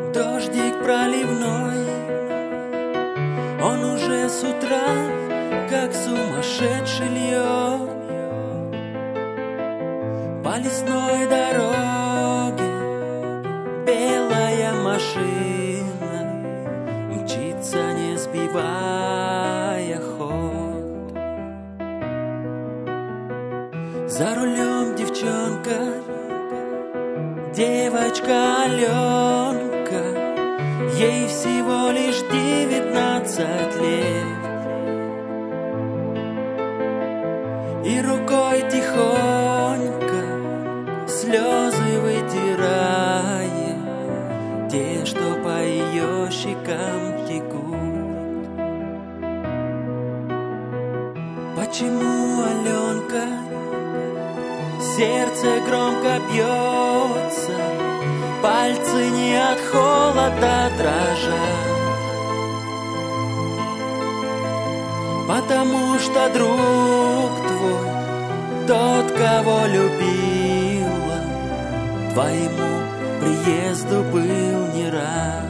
Дождик проливной, он уже с утра, как сумасшедший льет. По лесной дороге белая машина мчится, не сбивая ход. За рулем девчонка, девочка Аленка, ей всего лишь 19 лет. И рукой тихонько слезы вытирая, те, что по ее щекам текут. Почему, Аленка, сердце громко бьется, пальцы не от холода дрожат? Потому что друг твой, тот, кого любила, твоему приезду был не рад.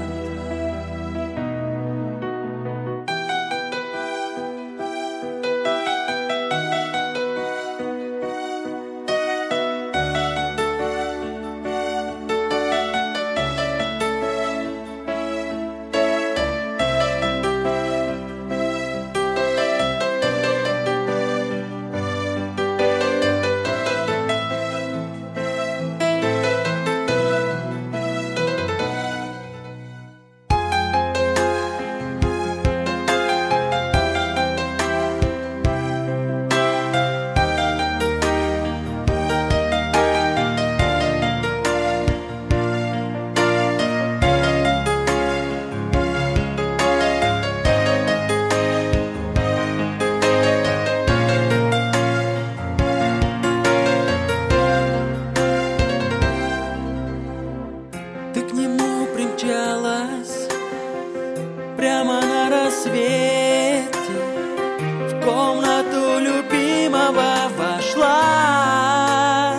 Ты к нему примчалась прямо на рассвете, в комнату любимого вошла.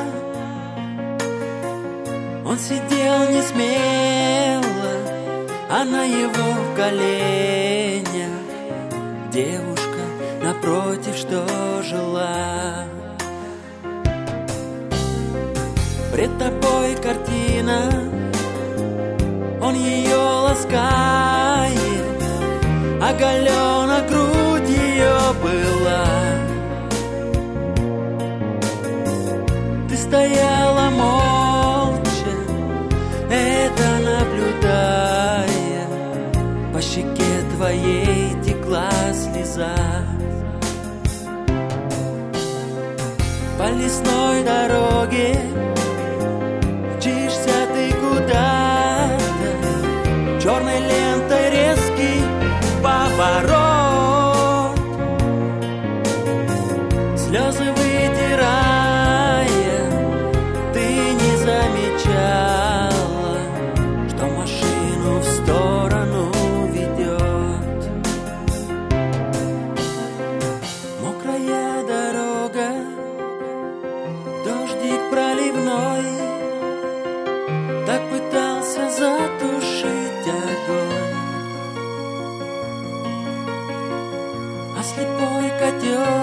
Он сидел не смело, а на его коленях девушка напротив что жила. Пред тобой картина, он ее ласкает, оголена грудь ее была. Ты стояла молча, это наблюдая, по щеке твоей текла слеза. По лесной дороге мчишься ты куда-то, черной лентой резкий поворот. Слезы вытирая, ты не замечала, что машину в сторону ведет. Мокрая дорога, дождик проливной, так пытался затушить огонь. А слепой котенок